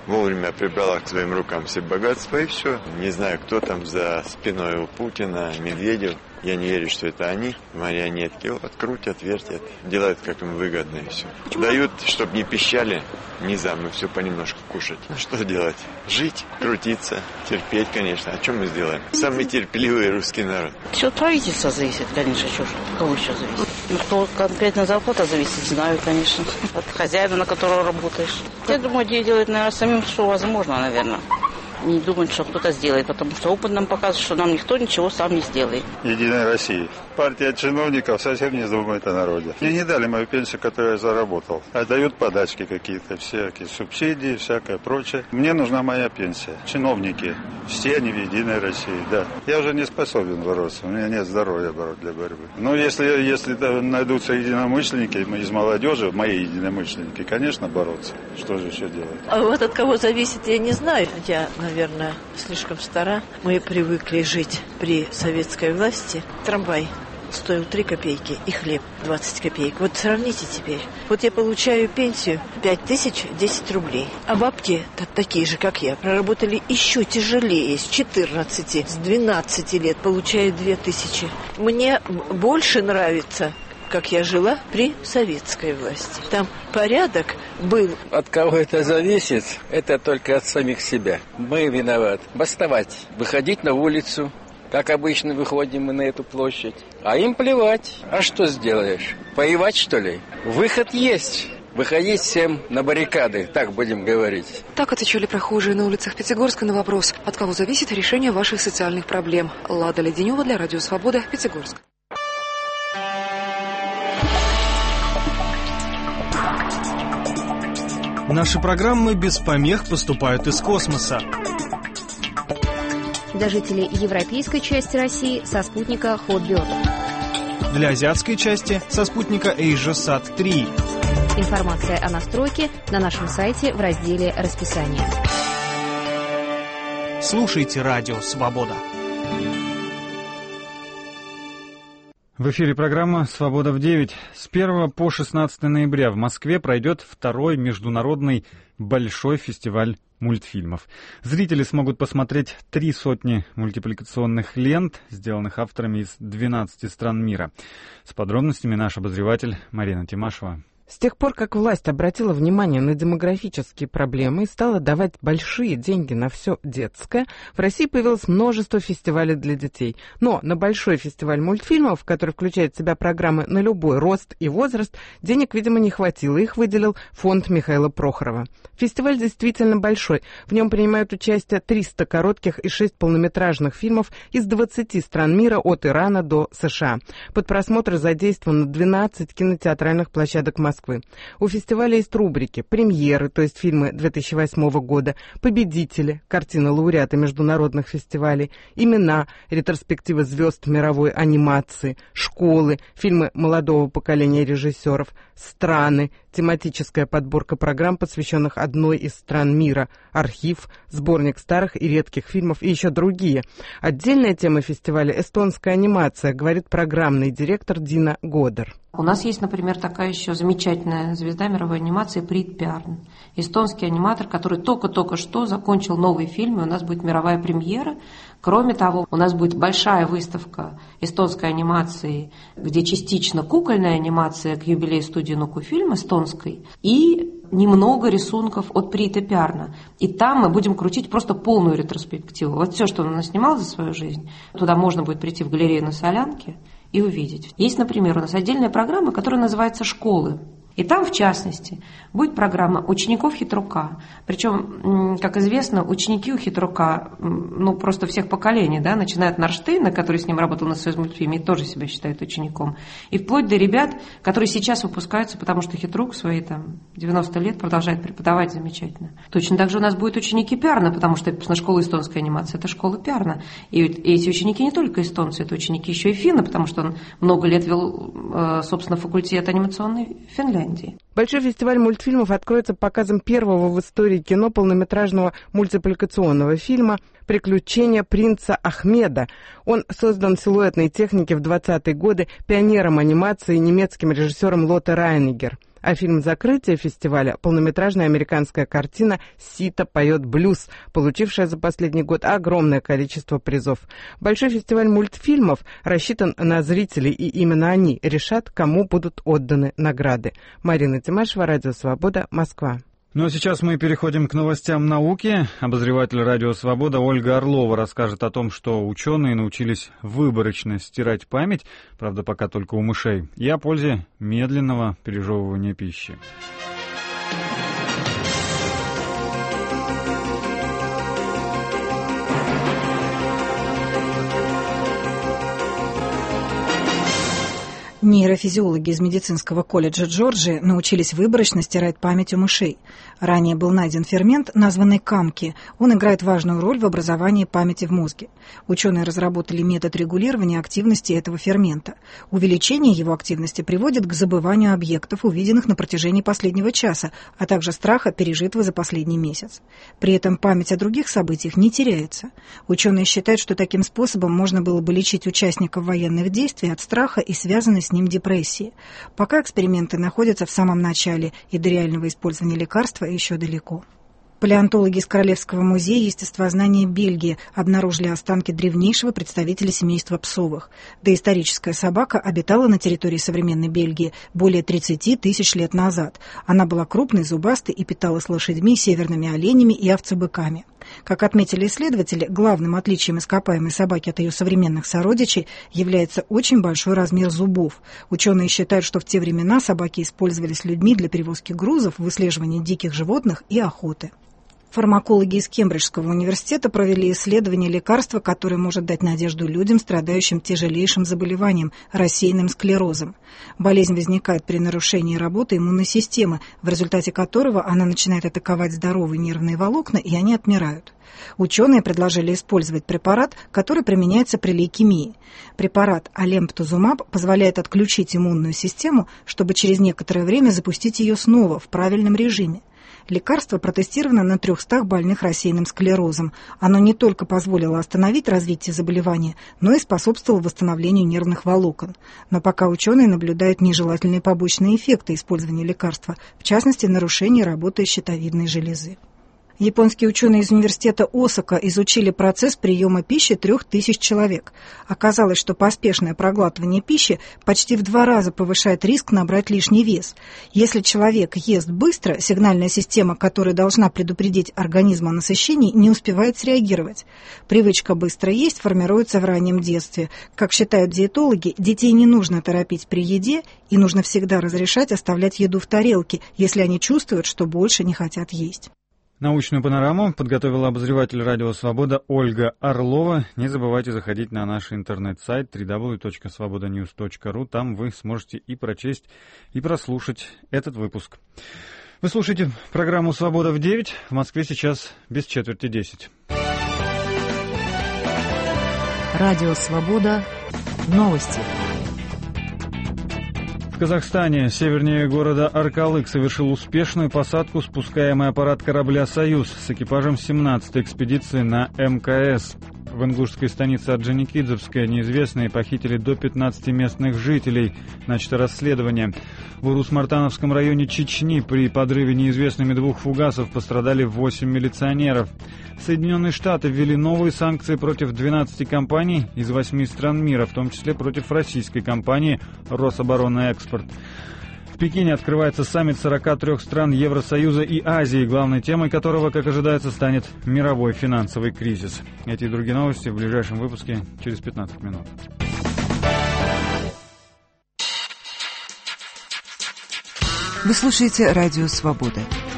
вовремя прибрала к своим рукам все богатства и все. Не знаю, кто там за спиной у Путина, Медведев. Я не верю, что это они, марионетки. Вот крутят, вертят, делают, как им выгодно и все. Дают, чтобы не пищали, низам, и все понемножку кушать. Ну что делать? Жить, крутиться, терпеть, конечно. А что мы сделаем? Самый терпеливый русский народ. Все от правительства зависит, конечно. Что, от кого еще зависит? Ну, что конкретно зарплата зависит, знаю, конечно. От хозяина, на которого работаешь. Я думаю, делать, наверное, самим, что возможно, наверное. Не думать, что кто-то сделает, потому что опыт нам показывает, что нам никто ничего сам не сделает. Единая Россия. Партия чиновников совсем не думает о народе. Мне не дали мою пенсию, которую я заработал, а дают подачки какие-то, всякие субсидии, всякое прочее. Мне нужна моя пенсия. Чиновники, все они в Единой России, да. Я уже не способен бороться, у меня нет здоровья для борьбы. Но если, если найдутся единомышленники из молодежи, мои единомышленники, конечно, бороться. Что же еще делать? А вот от кого зависит, я не знаю. Я, наверное, слишком стара. Мы привыкли жить при советской власти. Трамвай стоил три копейки и хлеб двадцать копеек. Вот сравните теперь. Вот я получаю пенсию пять тысяч десять рублей. А бабки такие же, как я, проработали еще тяжелее. С четырнадцати, с двенадцати лет получают две тысячи. Мне больше нравится, как я жила при советской власти. Там порядок был. От кого это зависит, это только от самих себя. Мы виноваты. Бастовать, выходить на улицу, как обычно выходим мы на эту площадь. А им плевать. А что сделаешь? Воевать, что ли? Выход есть. Выходить всем на баррикады, так будем говорить. Так отвечали прохожие на улицах Пятигорска на вопрос, от кого зависит решение ваших социальных проблем. Лада Леденева для Радио Свобода, Пятигорск. Наши программы без помех поступают из космоса. Для жителей европейской части России со спутника Hotbird. Для азиатской части со спутника AsiaSat три. Информация о настройке на нашем сайте в разделе «Расписание». Слушайте Радио Свобода. В эфире программа «Свобода в девять». С первого по шестнадцатое ноября в Москве пройдет второй международный большой фестиваль мультфильмов. Зрители смогут посмотреть три сотни мультипликационных лент, сделанных авторами из двенадцати стран мира. С подробностями наш обозреватель Марина Тимашева. С тех пор, как власть обратила внимание на демографические проблемы и стала давать большие деньги на все детское, в России появилось множество фестивалей для детей. Но на большой фестиваль мультфильмов, который включает в себя программы на любой рост и возраст, денег, видимо, не хватило. Их выделил фонд Михаила Прохорова. Фестиваль действительно большой. В нем принимают участие триста коротких и шесть полнометражных фильмов из двадцати стран мира, от Ирана до США. Под просмотр задействовано двенадцать кинотеатральных площадок Москвы. У фестиваля есть рубрики: премьеры, то есть фильмы две тысячи восьмого года, победители, картины лауреаты международных фестивалей, имена, ретроспективы звезд мировой анимации, школы, фильмы молодого поколения режиссеров, страны, тематическая подборка программ, посвященных одной из стран мира, архив, сборник старых и редких фильмов и еще другие. Отдельная тема фестиваля — эстонская анимация, говорит программный директор Дина Годер. У нас есть, например, такая еще замечательная звезда мировой анимации Прит Пярн, эстонский аниматор, который только-только что закончил новый фильм, и у нас будет мировая премьера. Кроме того, у нас будет большая выставка эстонской анимации, где частично кукольная анимация к юбилею студии Нукуфильм эстонской и немного рисунков от Прита Пярна. И там мы будем крутить просто полную ретроспективу. Вот все, что он наснимал за свою жизнь, туда можно будет прийти в галерею на Солянке и увидеть. Есть, например, у нас отдельная программа, которая называется «Школы». И там, в частности, будет программа учеников Хитрука. Причем, как известно, ученики у Хитрука, ну, просто всех поколений, да, начиная от Нарштейна, который с ним работал на Союзмультфильме, и тоже себя считает учеником, и вплоть до ребят, которые сейчас выпускаются, потому что Хитрук в свои там девяносто лет продолжает преподавать замечательно. Точно так же у нас будут ученики Пярна, потому что, собственно, школа эстонской анимации — это школа Пярна. И эти ученики не только эстонцы, это ученики еще и финны, потому что он много лет вел, собственно, факультет анимационной Финляндии. Большой фестиваль мультфильмов откроется показом первого в истории кино полнометражного мультипликационного фильма «Приключения принца Ахмеда». Он создан в силуэтной технике в двадцатые годы пионером анимации немецким режиссером Лотте Райнигер. А фильм закрытия фестиваля – полнометражная американская картина «Сита поет блюз», получившая за последний год огромное количество призов. Большой фестиваль мультфильмов рассчитан на зрителей, и именно они решат, кому будут отданы награды. Марина Тимашева, Радио Свобода, Москва. Ну а сейчас мы переходим к новостям науки. Обозреватель Радио Свобода Ольга Орлова расскажет о том, что ученые научились выборочно стирать память, правда пока только у мышей, и о пользе медленного пережевывания пищи. Нейрофизиологи из медицинского колледжа Джорджии научились выборочно стирать память у мышей. Ранее был найден фермент, названный камки. Он играет важную роль в образовании памяти в мозге. Ученые разработали метод регулирования активности этого фермента. Увеличение его активности приводит к забыванию объектов, увиденных на протяжении последнего часа, а также страха, пережитого за последний месяц. При этом память о других событиях не теряется. Ученые считают, что таким способом можно было бы лечить участников военных действий от страха и связанной с ним депрессии. Пока эксперименты находятся в самом начале, и до реального использования лекарства еще далеко. Палеонтологи из Королевского музея естествознания Бельгии обнаружили останки древнейшего представителя семейства псовых. Доисторическая собака обитала на территории современной Бельгии более тридцати тысяч лет назад. Она была крупной, зубастой и питалась лошадьми, северными оленями и овцебыками. Как отметили исследователи, главным отличием ископаемой собаки от ее современных сородичей является очень большой размер зубов. Ученые считают, что в те времена собаки использовались людьми для перевозки грузов, выслеживания диких животных и охоты. Фармакологи из Кембриджского университета провели исследование лекарства, которое может дать надежду людям, страдающим тяжелейшим заболеванием – рассеянным склерозом. Болезнь возникает при нарушении работы иммунной системы, в результате которого она начинает атаковать здоровые нервные волокна, и они отмирают. Ученые предложили использовать препарат, который применяется при лейкемии. Препарат алемптузумаб позволяет отключить иммунную систему, чтобы через некоторое время запустить ее снова в правильном режиме. Лекарство протестировано на трехстах больных рассеянным склерозом. Оно не только позволило остановить развитие заболевания, но и способствовало восстановлению нервных волокон. Но пока ученые наблюдают нежелательные побочные эффекты использования лекарства, в частности, нарушение работы щитовидной железы. Японские ученые из университета Осака изучили процесс приема пищи трех тысяч человек. Оказалось, что поспешное проглатывание пищи почти в два раза повышает риск набрать лишний вес. Если человек ест быстро, сигнальная система, которая должна предупредить организм о насыщении, не успевает среагировать. Привычка быстро есть формируется в раннем детстве. Как считают диетологи, детей не нужно торопить при еде, и нужно всегда разрешать оставлять еду в тарелке, если они чувствуют, что больше не хотят есть. Научную панораму подготовила обозреватель Радио Свобода Ольга Орлова. Не забывайте заходить на наш интернет-сайт дабл ю дабл ю дабл ю точка свобода ньюс точка ру. Там вы сможете и прочесть, и прослушать этот выпуск. Вы слушаете программу «Свобода в девять». В Москве сейчас без четверти десять. Радио Свобода. Новости. В Казахстане, севернее города Аркалык, совершил успешную посадку спускаемый аппарат корабля «Союз» с экипажем семнадцатой экспедиции на эм ка эс. В ингушской станице Орджоникидзевская неизвестные похитили до пятнадцати местных жителей. Начато расследование. В Урус-Мартановском районе Чечни при подрыве неизвестными двух фугасов пострадали восемь милиционеров. Соединенные Штаты ввели новые санкции против двенадцати компаний из восьми стран мира, в том числе против российской компании «Рособоронэкспорт». В Пекине открывается саммит сорока трёх стран Евросоюза и Азии, главной темой которого, как ожидается, станет мировой финансовый кризис. Эти и другие новости в ближайшем выпуске через пятнадцать минут. Вы слушаете Радио Свобода.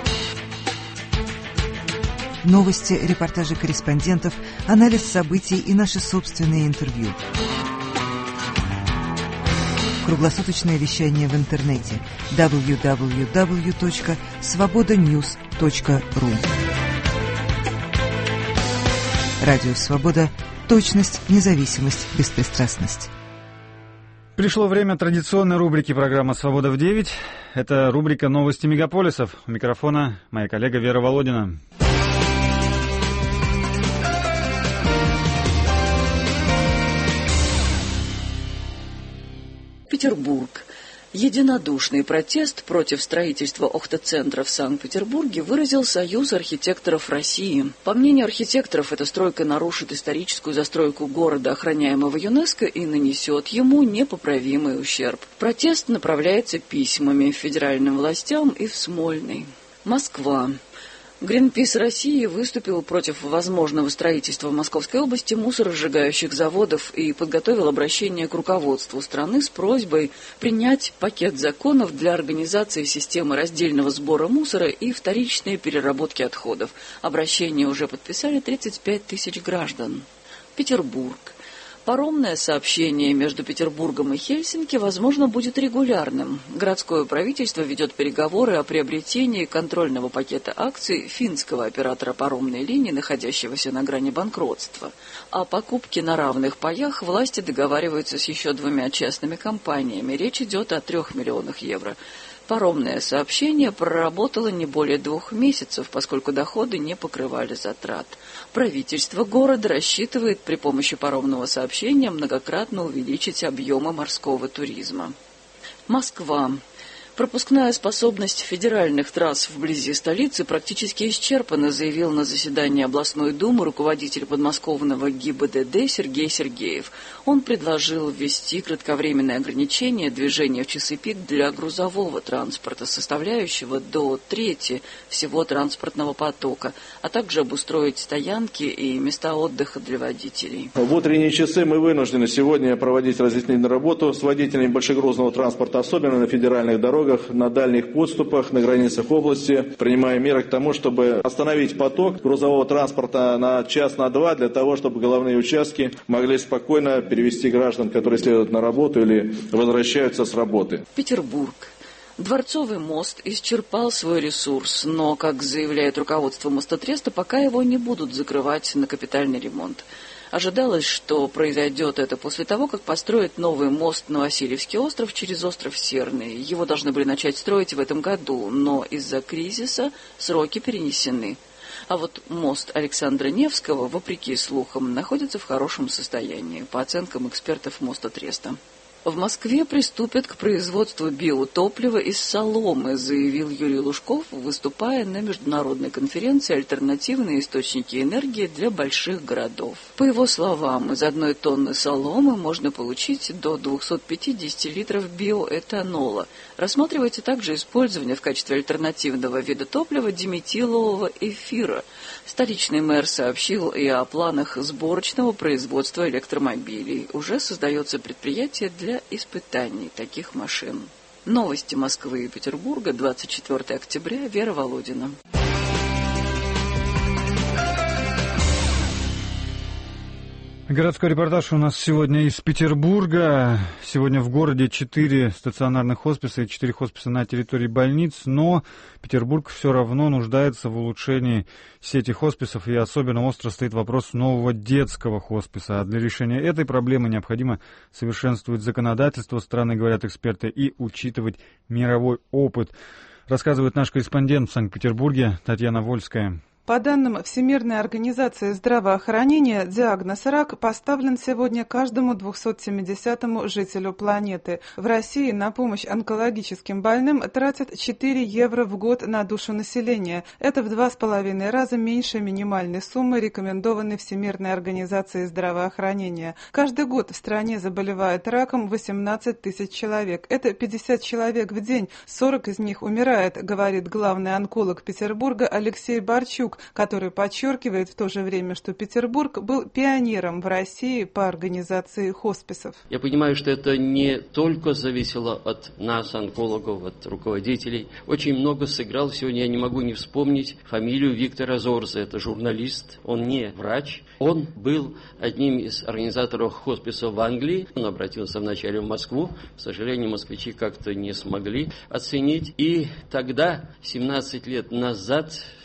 Новости, репортажи корреспондентов, анализ событий и наши собственные интервью. Круглосуточное вещание в интернете дабл ю дабл ю дабл ю точка свобода ньюс точка ру. Радио Свобода. Точность, независимость, беспристрастность. Пришло время традиционной рубрики программы «Свобода в девять». Это рубрика «Новости мегаполисов». У микрофона моя коллега Вера Володина. Петербург. Единодушный протест против строительства охта-центра в Санкт-Петербурге выразил Союз архитекторов России. По мнению архитекторов, эта стройка нарушит историческую застройку города, охраняемого ЮНЕСКО, и нанесет ему непоправимый ущерб. Протест направляется письмами федеральным властям и в Смольный. Москва. Гринпис России выступил против возможного строительства в Московской области мусоросжигающих заводов и подготовил обращение к руководству страны с просьбой принять пакет законов для организации системы раздельного сбора мусора и вторичной переработки отходов. Обращение уже подписали тридцать пять тысяч граждан. Петербург. Паромное сообщение между Петербургом и Хельсинки, возможно, будет регулярным. Городское правительство ведет переговоры о приобретении контрольного пакета акций финского оператора паромной линии, находящегося на грани банкротства. О покупке на равных паях власти договариваются с еще двумя частными компаниями. Речь идет о трех миллионах евро. Паромное сообщение проработало не более двух месяцев, поскольку доходы не покрывали затрат. Правительство города рассчитывает при помощи паромного сообщения многократно увеличить объемы морского туризма. Москва. Пропускная способность федеральных трасс вблизи столицы практически исчерпана, заявил на заседании областной думы руководитель подмосковного ГИБДД Сергей Сергеев. Он предложил ввести кратковременное ограничение движения в часы пик для грузового транспорта, составляющего до трети всего транспортного потока, а также обустроить стоянки и места отдыха для водителей. В утренние часы мы вынуждены сегодня проводить разъяснительную работу с водителями большегрузного транспорта, особенно на федеральных дорогах, на дальних подступах, на границах области, принимая меры к тому, чтобы остановить поток грузового транспорта на час, на два, для того, чтобы головные участки могли спокойно перевести граждан, которые следуют на работу или возвращаются с работы. Петербург. Дворцовый мост исчерпал свой ресурс, но, как заявляет руководство Мостотреста, пока его не будут закрывать на капитальный ремонт. Ожидалось, что произойдет это после того, как построят новый мост на Васильевский остров через остров Серный. Его должны были начать строить в этом году, но из-за кризиса сроки перенесены. А вот мост Александра Невского, вопреки слухам, находится в хорошем состоянии, по оценкам экспертов Мостотреста. В Москве приступят к производству биотоплива из соломы, заявил Юрий Лужков, выступая на международной конференции «Альтернативные источники энергии для больших городов». По его словам, из одной тонны соломы можно получить до двухсот пятидесяти литров биоэтанола. Рассматривается также использование в качестве альтернативного вида топлива диметилового эфира. Столичный мэр сообщил и о планах сборочного производства электромобилей. Уже создается предприятие для испытаний таких машин. Новости Москвы и Петербурга, двадцать четвёртого октября, Вера Володина. Городской репортаж у нас сегодня из Петербурга. Сегодня в городе четыре стационарных хосписа и четыре хосписа на территории больниц, но Петербург все равно нуждается в улучшении сети хосписов, и особенно остро стоит вопрос нового детского хосписа. А для решения этой проблемы необходимо совершенствовать законодательство страны, говорят эксперты, и учитывать мировой опыт. Рассказывает наш корреспондент в Санкт-Петербурге Татьяна Вольская. По данным Всемирной организации здравоохранения, диагноз рак поставлен сегодня каждому двухсот семидесятому жителю планеты. В России на помощь онкологическим больным тратят четыре евро в год на душу населения. Это в два с половиной раза меньше минимальной суммы, рекомендованной Всемирной организацией здравоохранения. Каждый год в стране заболевает раком восемнадцать тысяч человек. Это пятьдесят человек в день, сорок из них умирает, говорит главный онколог Петербурга Алексей Барчук, который подчеркивает в то же время, что Петербург был пионером в России по организации хосписов. Я понимаю, что это не только зависело от нас, онкологов, от руководителей. Очень много сыграл сегодня, я не могу не вспомнить фамилию Виктора Зорза. Это журналист, он не врач. Он был одним из организаторов хосписа в Англии. Он обратился вначале в Москву. К сожалению, москвичи как-то не смогли оценить. И тогда, семнадцать лет назад, в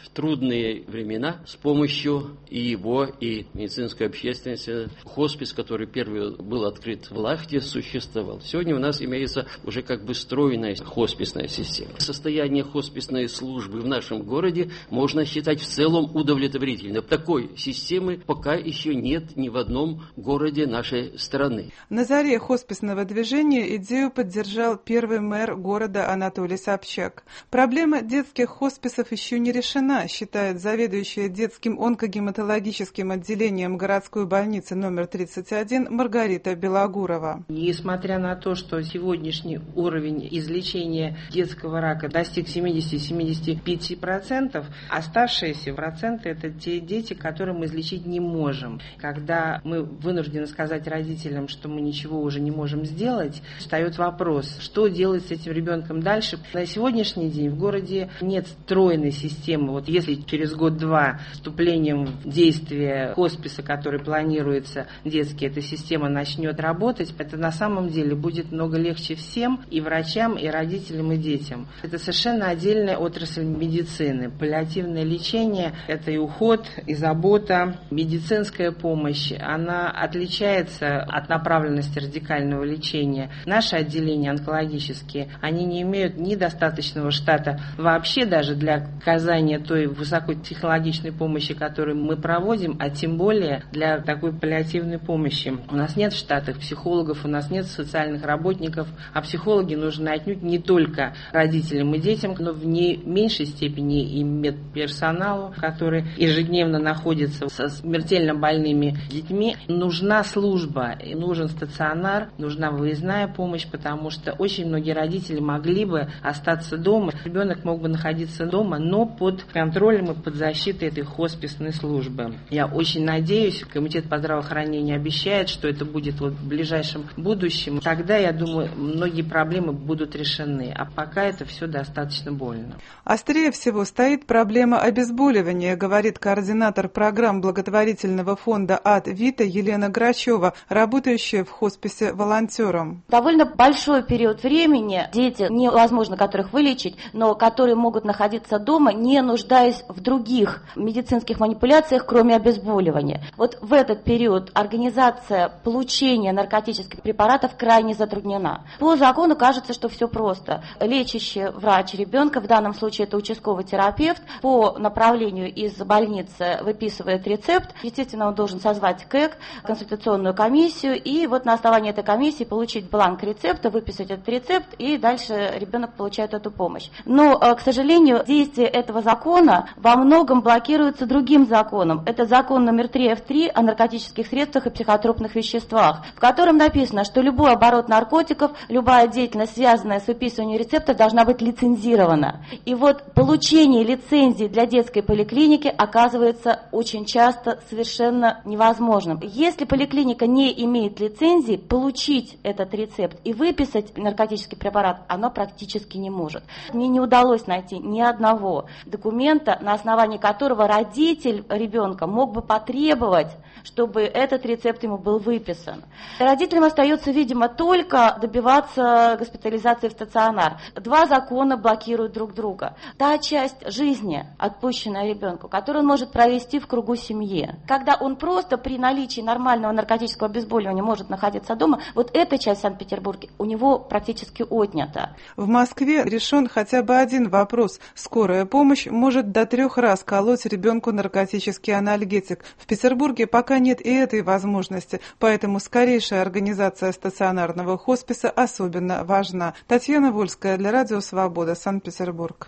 трудные времена с помощью и его, и медицинской общественности. Хоспис, который первый был открыт в Лахте, существовал. Сегодня у нас имеется уже как бы стройная хосписная система. Состояние хосписной службы в нашем городе можно считать в целом удовлетворительным. Такой системы пока еще нет ни в одном городе нашей страны. На заре хосписного движения идею поддержал первый мэр города Анатолий Собчак. Проблема детских хосписов еще не решена, считает заведующая детским онкогематологическим отделением городской больницы номер тридцать один Маргарита Белогурова. Несмотря на то, что сегодняшний уровень излечения детского рака достиг семьдесят-семьдесят пять процентов, оставшиеся проценты – это те дети, которые мы излечить не можем. Когда мы вынуждены сказать родителям, что мы ничего уже не можем сделать, встает вопрос, что делать с этим ребенком дальше. На сегодняшний день в городе нет стройной системы. Вот если через год-два вступлением в действие хосписа, который планируется детский, эта система начнет работать, это на самом деле будет много легче всем, и врачам, и родителям, и детям. Это совершенно отдельная отрасль медицины. Паллиативное лечение – это и уход, и забота, медицинская помощь. Она отличается от направленности радикального лечения. Наши отделения онкологические, они не имеют ни достаточного штата вообще даже для оказания той высокотехнологичной помощи, которую мы проводим, а тем более для такой паллиативной помощи. У нас нет в штатах психологов, у нас нет социальных работников, а психологи нужны отнюдь не только родителям и детям, но в не меньшей степени и медперсоналу, который ежедневно находится со смертельно больными детьми. Нужна служба, и нужен стационар, нужна выездная помощь, потому что очень многие родители могли бы остаться дома. Ребенок мог бы находиться дома, но под контролем и под защитой этой хосписной службы. Я очень надеюсь, комитет по здравоохранению обещает, что это будет вот в ближайшем будущем. Тогда, я думаю, многие проблемы будут решены. А пока это все достаточно больно. Острее всего стоит проблема обезболивания, говорит координатор программ благотворительного фонда «Ад Вита» Елена Грачева, работающая в хосписе волонтером. Довольно большой период времени дети, невозможно которых вылечить, но которые могут находиться дома, не нуждаясь в других медицинских манипуляциях, кроме обезболивания. Вот в этот период организация получения наркотических препаратов крайне затруднена. По закону кажется, что все просто. Лечащий врач ребенка, в данном случае это участковый терапевт, по направлению из больницы выписывает рецепт. Естественно, он должен созвать КЭК, консультационную комиссию, и вот на основании этой комиссии получить бланк рецепта, выписать этот рецепт, и дальше ребенок получает эту помощь. Но, к сожалению, действие этого закона во многом блокируется другим законом. Это закон номер три эф три о наркотических средствах и психотропных веществах, в котором написано, что любой оборот наркотиков, любая деятельность, связанная с выписыванием рецептов, должна быть лицензирована. И вот получение лицензии для детской поликлиники оказывается очень часто совершенно невозможным. Если поликлиника не имеет лицензии, получить этот рецепт и выписать наркотический препарат она практически не может. Мне не удалось найти ни одного документа, на основании которого родитель ребенка мог бы потребовать, чтобы этот рецепт ему был выписан. Родителям остается, видимо, только добиваться госпитализации в стационар. Два закона блокируют друг друга. Та часть жизни, отпущенная ребенку, которую он может провести в кругу семьи, когда он просто при наличии нормального наркотического обезболивания может находиться дома, вот эта часть в Санкт-Петербурге у него практически отнята. В Москве решен хотя бы один вопрос. Скорая помощь может до трех раз колоть ребенку наркотический анальгетик. В Петербурге пока нет и этой возможности, поэтому скорейшая организация стационарного хосписа особенно важна. Татьяна Вольская для Радио Свобода, Санкт-Петербург.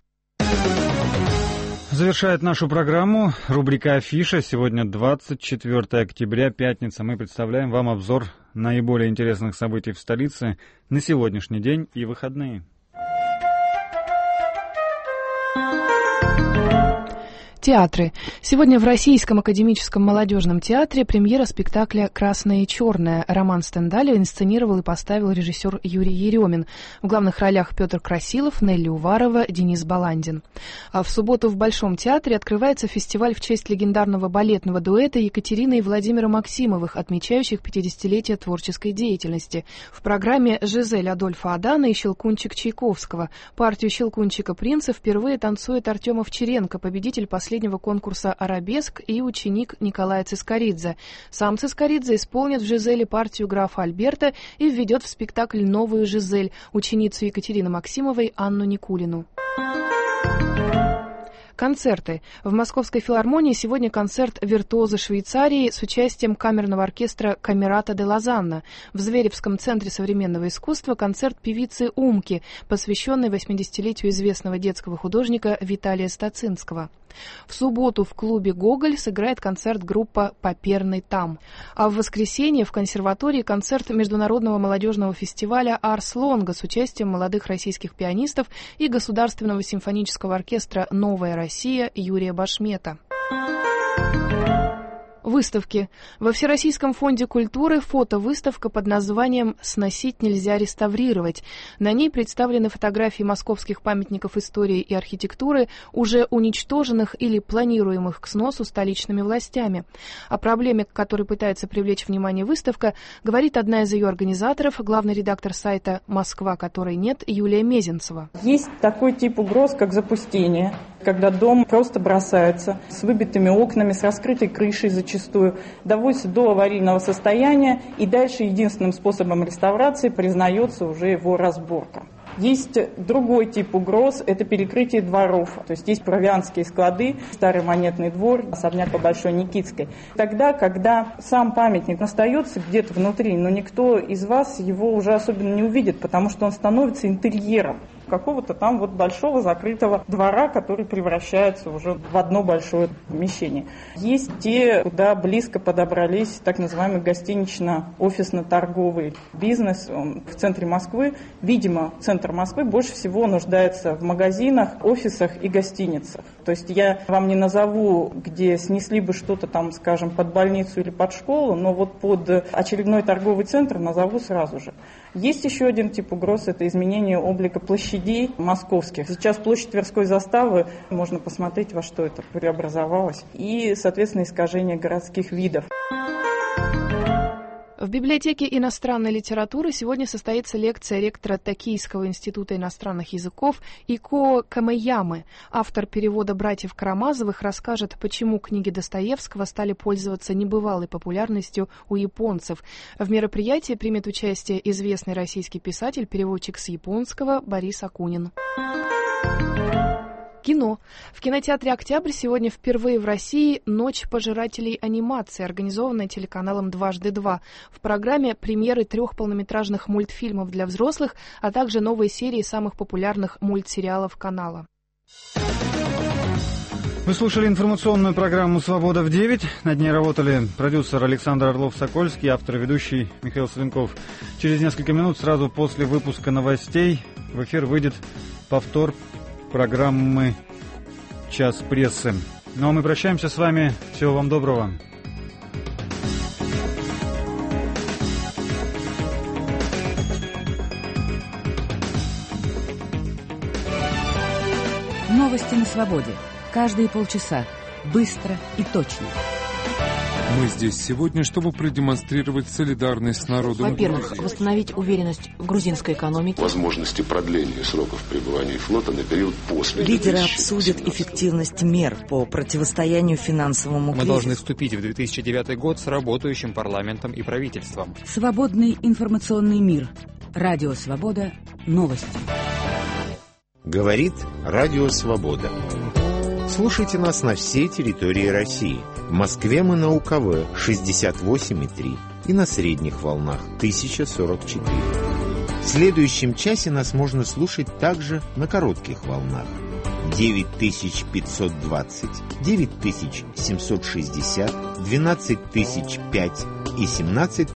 Завершает нашу программу рубрика «Афиша». Сегодня двадцать четвёртое октября, пятница. Мы представляем вам обзор наиболее интересных событий в столице на сегодняшний день и выходные. Театры. Сегодня в Российском академическом молодежном театре премьера спектакля «Красное и черное». Роман Стендаля инсценировал и поставил режиссер Юрий Еремин. В главных ролях Петр Красилов, Нелли Уварова, Денис Баландин. А в субботу в Большом театре открывается фестиваль в честь легендарного балетного дуэта Екатерины и Владимира Максимовых, отмечающих пятидесятилетие творческой деятельности. В программе «Жизель» Адольфа Адана и «Щелкунчик» Чайковского. Партию «Щелкунчика принца» впервые танцует Артем Овчаренко, победитель последнего последнего конкурса «Арабеск» и ученик Николая Цискоридзе. Сам Цискоридзе исполнит в Жизели партию графа Альберта и введет в спектакль новую Жизель, ученицу Екатерины Максимовой Анну Никулину. Концерты. В Московской филармонии сегодня концерт «Виртуозы Швейцарии» с участием камерного оркестра «Камерата де Лозанна». В Зверевском центре современного искусства концерт певицы Умки, посвященный восьмидесятилетию известного детского художника Виталия Стацинского. В субботу в клубе «Гоголь» сыграет концерт группа «Поперный там». А в воскресенье в консерватории концерт международного молодежного фестиваля «Арс Лонга» с участием молодых российских пианистов и Государственного симфонического оркестра «Новая Россия» Юрия Башмета. Выставки. Во Всероссийском фонде культуры фотовыставка под названием «Сносить нельзя реставрировать». На ней представлены фотографии московских памятников истории и архитектуры, уже уничтоженных или планируемых к сносу столичными властями. О проблеме, к которой пытается привлечь внимание выставка, говорит одна из ее организаторов, главный редактор сайта «Москва, которой нет» Юлия Мезенцева. Есть такой тип угроз, как запустение, когда дом просто бросается с выбитыми окнами, с раскрытой крышей зачастую, доводится до аварийного состояния, и дальше единственным способом реставрации признается уже его разборка. Есть другой тип угроз, это перекрытие дворов. То есть есть провианские склады, старый монетный двор, особняк по Большой Никитской. Тогда, когда сам памятник остается где-то внутри, но никто из вас его уже особенно не увидит, потому что он становится интерьером какого-то там вот большого закрытого двора, который превращается уже в одно большое помещение. Есть те, куда близко подобрались так называемый гостинично-офисно-торговый бизнес. Он в центре Москвы. Видимо, центр Москвы больше всего нуждается в магазинах, офисах и гостиницах. То есть я вам не назову, где снесли бы что-то там, скажем, под больницу или под школу, но вот под очередной торговый центр назову сразу же. Есть еще один тип угроз, это изменение облика площадей московских. Сейчас площадь Тверской заставы, можно посмотреть, во что это преобразовалось, и, соответственно, искажение городских видов. В библиотеке иностранной литературы сегодня состоится лекция ректора Токийского института иностранных языков Икоо Камэямы. Автор перевода братьев Карамазовых расскажет, почему книги Достоевского стали пользоваться небывалой популярностью у японцев. В мероприятии примет участие известный российский писатель-переводчик с японского Борис Акунин. Кино. В кинотеатре «Октябрь» сегодня впервые в России «Ночь пожирателей анимации», организованная телеканалом «Дважды два». В программе премьеры трех полнометражных мультфильмов для взрослых, а также новые серии самых популярных мультсериалов канала. Вы слушали информационную программу «Свобода в девять». Над ней работали продюсер Александр Орлов-Сокольский, автор и ведущий Михаил Соленков. Через несколько минут, сразу после выпуска новостей, в эфир выйдет повтор программы «Час прессы». Ну а мы прощаемся с вами. Всего вам доброго. Новости на свободе. Каждые полчаса. Быстро и точно. Мы здесь сегодня, чтобы продемонстрировать солидарность с народом Во-первых, Грузии. восстановить уверенность в грузинской экономике. Возможности продления сроков пребывания флота на период после. Лидеры обсудят эффективность мер по противостоянию финансовому кризису. Мы должны вступить в две тысячи девятый год с работающим парламентом и правительством. Свободный информационный мир. Радио «Свобода». Новости. Говорит Радио «Свобода». Слушайте нас на всей территории России. В Москве мы на У Ка Вэ шестьдесят восемь и три и на средних волнах тысяча сорок четыре. В следующем часе нас можно слушать также на коротких волнах. девять тысяч пятьсот двадцать, девять тысяч семьсот шестьдесят, двенадцать тысяч пять и семнадцать